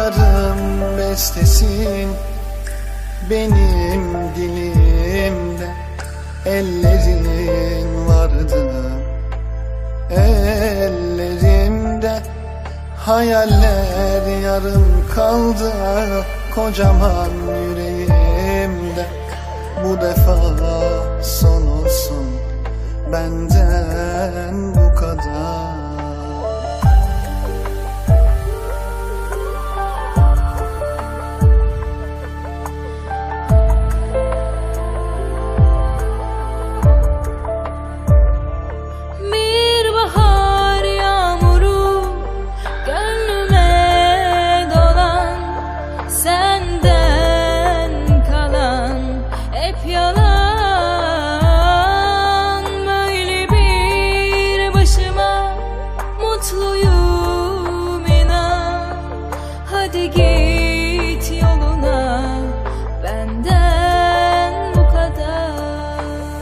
Duyarım bestesin benim dilimde. Ellerin vardı ellerimde, hayaller yarım kaldı kocaman yüreğimde. Bu defa son olsun benden bu kadar. Mutluyum inan, hadi git yoluna, benden bu kadar.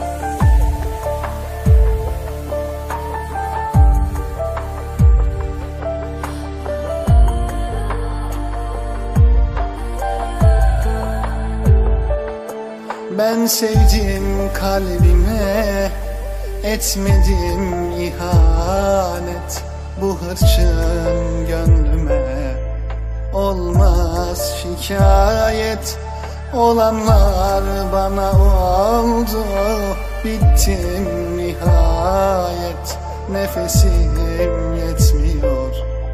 Ben sevdim kalbime, etmedim ihanet. Bu hırçın gönlüme olmaz şikayet. Olanlar bana oldu, bittim nihayet. Nefesim yetmiyor,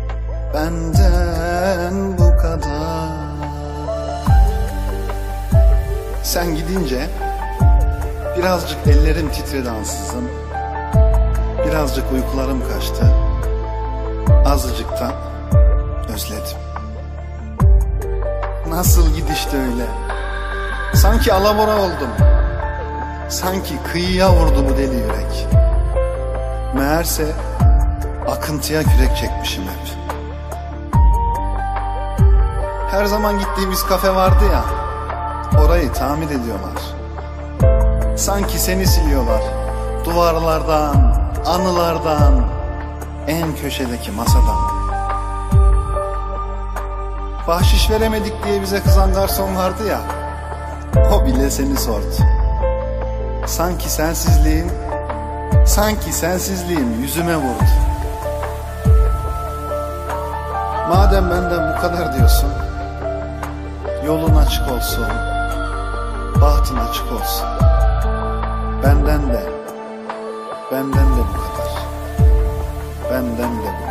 benden bu kadar. Sen gidince birazcık ellerim titredi ansızın. Birazcık uykularım kaçtı. Azıcık da özledim. Nasıl gidişti öyle? Sanki alabora oldum. Sanki kıyıya vurdu bu deli yürek. Meğerse akıntıya kürek çekmişim hep. Her zaman gittiğimiz kafe vardı ya, orayı tamir ediyorlar. Sanki seni siliyorlar duvarlardan, anılardan, en köşedeki masadan. Bahşiş veremedik diye bize kızan garson vardı ya, o bile seni sordu. Sanki sensizliğim yüzüme vurdu. Madem benden bu kadar diyorsun, yolun açık olsun, bahtın açık olsun. Benden de bu kadar. Benden de bu kadar.